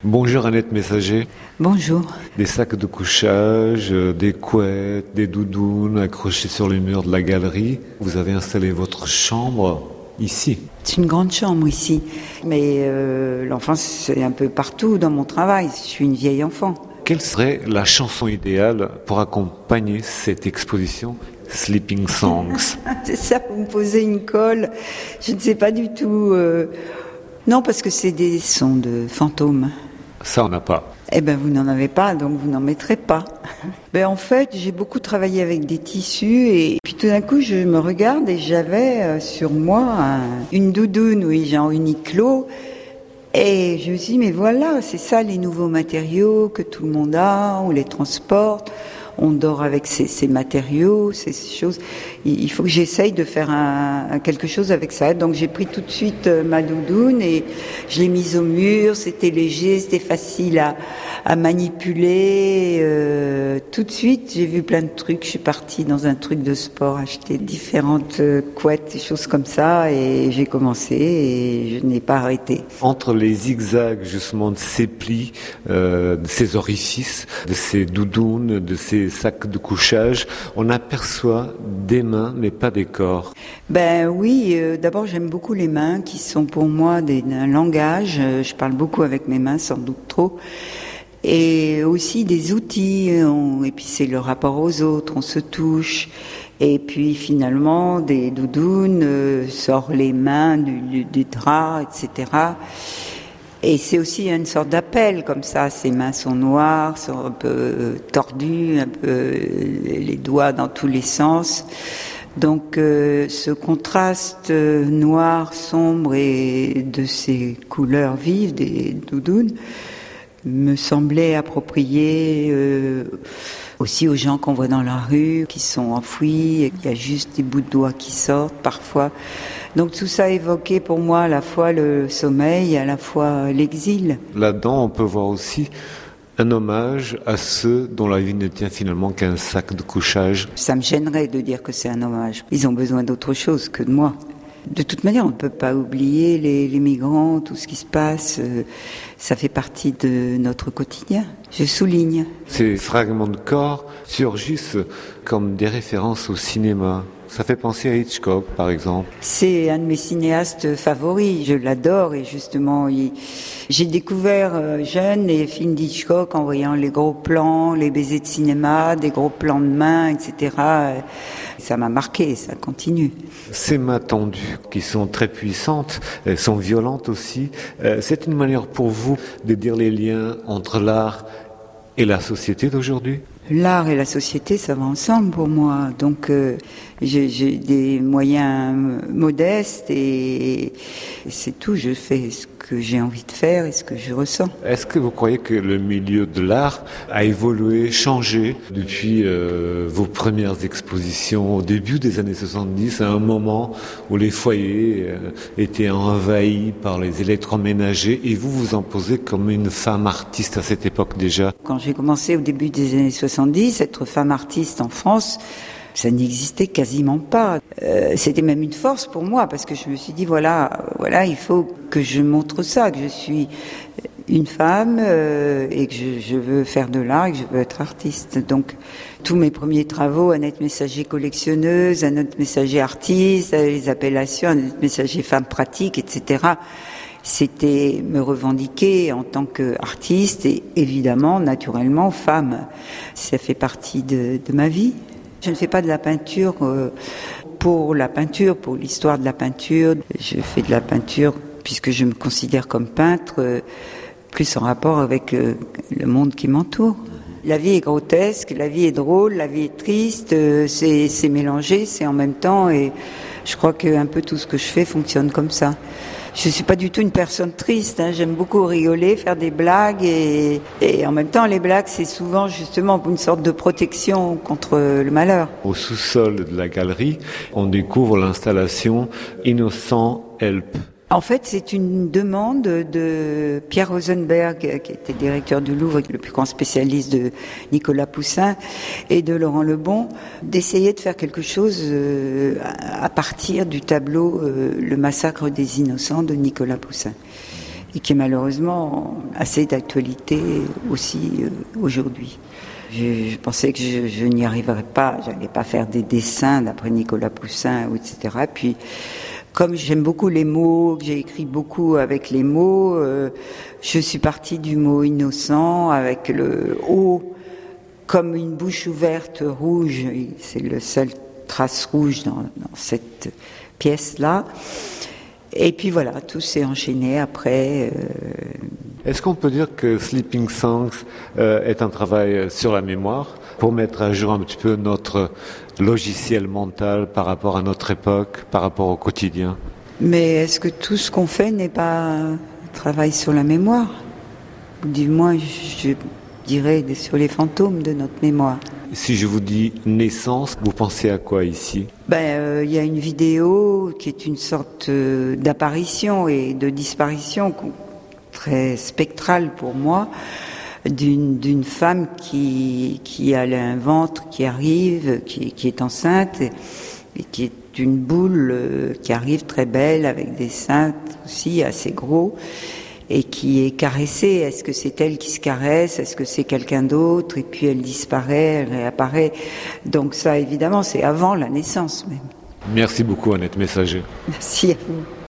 Bonjour Annette Messager. Bonjour. Des sacs de couchage, des couettes, des doudounes accrochés sur les murs de la galerie. Vous avez installé votre chambre ici. C'est une grande chambre ici, mais l'enfance c'est un peu partout dans mon travail. Je suis une vieille enfant. Quelle serait la chanson idéale pour accompagner cette exposition Sleeping Songs? C'est ça, vous me posez une colle. Je ne sais pas du tout. Non, parce que c'est des sons de fantômes. Ça, on n'a pas. Eh bien, vous n'en avez pas, donc vous n'en mettrez pas. Ben, en fait, j'ai beaucoup travaillé avec des tissus et puis tout d'un coup, je me regarde et j'avais sur moi une doudoune, oui, genre Uniqlo. Et je me suis dit, mais voilà, c'est ça les nouveaux matériaux que tout le monde a, on les transporte, on dort avec ces matériaux, ces choses. Il faut que j'essaye de faire quelque chose avec ça. Donc j'ai pris tout de suite ma doudoune et je l'ai mise au mur, c'était léger, c'était facile à manipuler. Tout de suite, j'ai vu plein de trucs. Je suis partie dans un truc de sport, acheter différentes couettes, des choses comme ça, et j'ai commencé et je n'ai pas arrêté. Entre les zigzags justement de ces plis, de ces orifices, de ces doudounes, de ces sacs de couchage, on aperçoit des mains mais pas des corps. Ben oui, d'abord j'aime beaucoup les mains qui sont pour moi un langage. Je parle beaucoup avec mes mains, sans doute trop. Et aussi des outils, et puis c'est le rapport aux autres, on se touche. Et puis finalement, des doudounes, sort les mains du drap, etc. Et c'est aussi une sorte d'appel comme ça. Ses mains sont noires, sont un peu tordues, un peu les doigts dans tous les sens. Donc ce contraste noir, sombre et de ces couleurs vives des doudounes me semblait approprié aussi aux gens qu'on voit dans la rue, qui sont enfouis, il y a juste des bouts de doigts qui sortent parfois. Donc tout ça évoquait pour moi à la fois le sommeil, à la fois l'exil. Là-dedans, on peut voir aussi un hommage à ceux dont la vie ne tient finalement qu'à un sac de couchage. Ça me gênerait de dire que c'est un hommage. Ils ont besoin d'autre chose que de moi. De toute manière, on ne peut pas oublier les migrants, tout ce qui se passe. Ça fait partie de notre quotidien. Je souligne. Ces fragments de corps surgissent comme des références au cinéma. Ça fait penser à Hitchcock, par exemple. C'est un de mes cinéastes favoris. Je l'adore et justement, j'ai découvert jeune les films d'Hitchcock en voyant les gros plans, les baisers de cinéma, des gros plans de main, etc. Ça m'a marqué, ça continue. Ces mains tendues, qui sont très puissantes, elles sont violentes aussi. C'est une manière pour vous de dire les liens entre l'art et la société d'aujourd'hui? L'art et la société, ça va ensemble pour moi. Donc, j'ai des moyens modestes et c'est tout. Je fais ce que j'ai envie de faire et ce que je ressens. Est-ce que vous croyez que le milieu de l'art a évolué, changé depuis vos premières expositions au début des années 70, à un moment où les foyers étaient envahis par les électroménagers et vous en posez comme une femme artiste à cette époque déjà? Quand j'ai commencé au début des années 70, être femme artiste en France, ça n'existait quasiment pas. C'était même une force pour moi parce que je me suis dit voilà, il faut que je montre ça, que je suis une femme et que je veux faire de l'art et que je veux être artiste. Donc tous mes premiers travaux, Annette Messager collectionneuse, Annette Messager artiste, les appellations, Annette Messager femme pratique, etc. C'était me revendiquer en tant qu'artiste et évidemment, naturellement, femme. Ça fait partie de ma vie. Je ne fais pas de la peinture pour la peinture, pour l'histoire de la peinture. Je fais de la peinture puisque je me considère comme peintre, plus en rapport avec le monde qui m'entoure. La vie est grotesque, la vie est drôle, la vie est triste, c'est mélangé, c'est en même temps et je crois qu'un peu tout ce que je fais fonctionne comme ça. Je suis pas du tout une personne triste, j'aime beaucoup rigoler, faire des blagues et en même temps les blagues c'est souvent justement une sorte de protection contre le malheur. Au sous-sol de la galerie, on découvre l'installation Innocent Help. En fait, c'est une demande de Pierre Rosenberg, qui était directeur du Louvre, le plus grand spécialiste de Nicolas Poussin, et de Laurent Lebon, d'essayer de faire quelque chose à partir du tableau Le Massacre des Innocents de Nicolas Poussin. et qui est malheureusement assez d'actualité aussi aujourd'hui. Je pensais que je n'y arriverais pas, j'allais pas faire des dessins d'après Nicolas Poussin, etc. Puis, comme j'aime beaucoup les mots, que j'ai écrit beaucoup avec les mots, je suis partie du mot innocent avec le O comme une bouche ouverte rouge. C'est le seul trace rouge dans cette pièce-là. Et puis voilà, tout s'est enchaîné après. Est-ce qu'on peut dire que Sleeping Songs est un travail sur la mémoire pour mettre à jour un petit peu notre logiciel mental par rapport à notre époque, par rapport au quotidien? Mais est-ce que tout ce qu'on fait n'est pas un travail sur la mémoire? Du moins, je dirais sur les fantômes de notre mémoire. Si je vous dis naissance, vous pensez à quoi ici? Y a une vidéo qui est une sorte d'apparition et de disparition très spectrale pour moi, d'une femme qui a un ventre qui arrive, qui est enceinte et qui est une boule qui arrive très belle avec des seins aussi assez gros et qui est caressée. Est-ce que c'est elle qui se caresse? Est-ce que c'est quelqu'un d'autre? Et puis elle disparaît, elle réapparaît. Donc ça, évidemment, c'est avant la naissance même. Merci beaucoup, Annette Messager. Merci à vous.